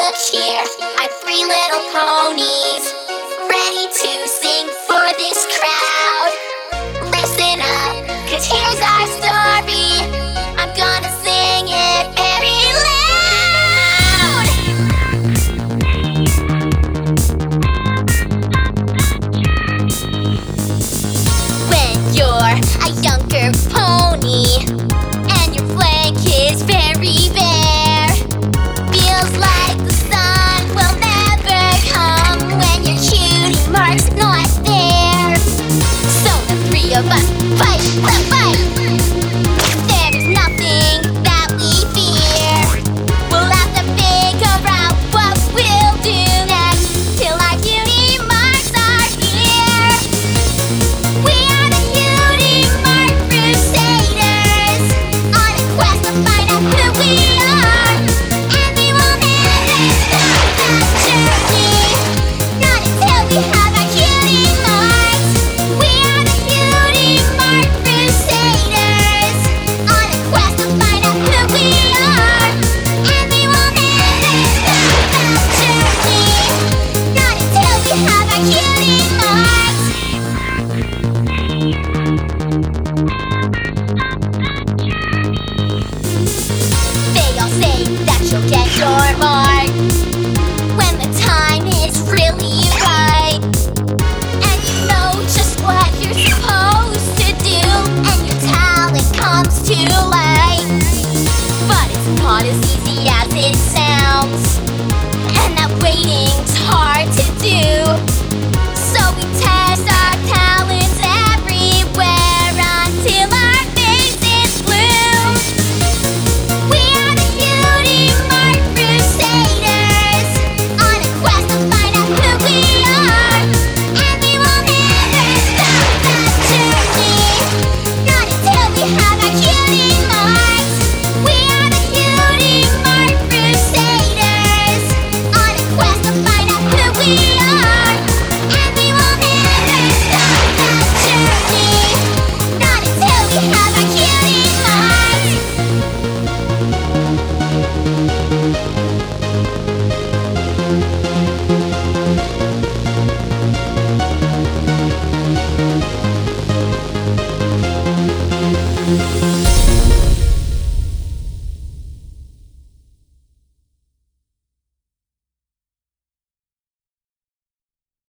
Look here, our three little ponies, ready to sing for this crowd. Listen up, 'cause here's our story. I'm gonna sing it very loud. When you're a younger pony and your flank is very bare, feels like the sun will never come when your cutie mark's not there. So the three of us fight the fight.